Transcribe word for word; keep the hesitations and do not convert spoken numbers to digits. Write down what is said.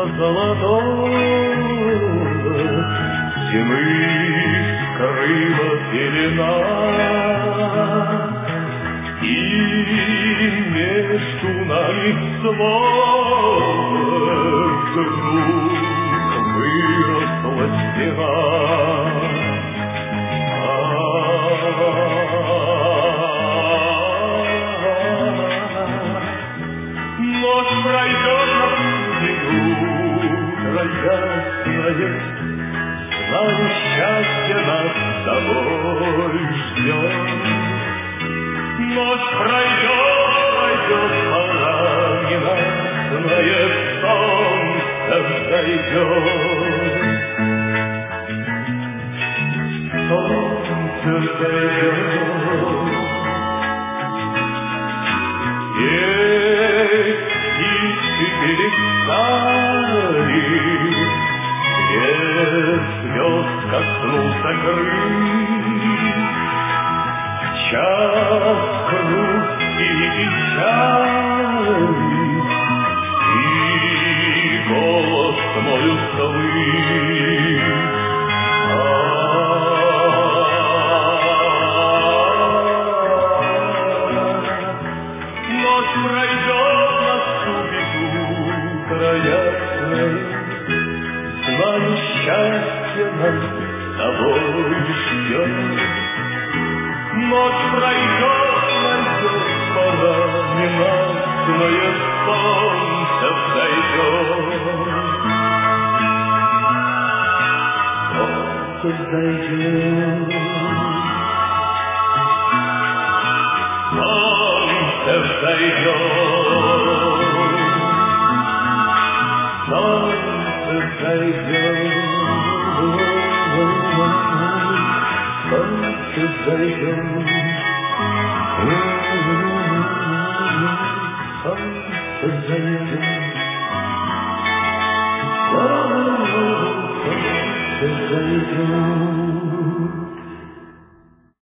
небо золотое, зимы скрыла пелена, и между нами вдруг выросла стена. Ночь пройдет на утро ясное, знаю, счастье нас с тобой ждет. Ночь пройдет, пройдет, пора ненастное, солнце взойдет. Солнце взойдет. Есть птички перестали, свет звезд коснулся крыль. Час грусти и печали, и голос мой услышь. Ночь пройдет, наступит утро ясное, знаю, счастье нас с тобой ждет. Ночь пройдет, пройдет, пора ненастное, солнце взойдет. Солнце взойдет. Солнце взойдет. Солнце взойдет. Солнце взойдет. Солнце взойдет. Солнце взойдет.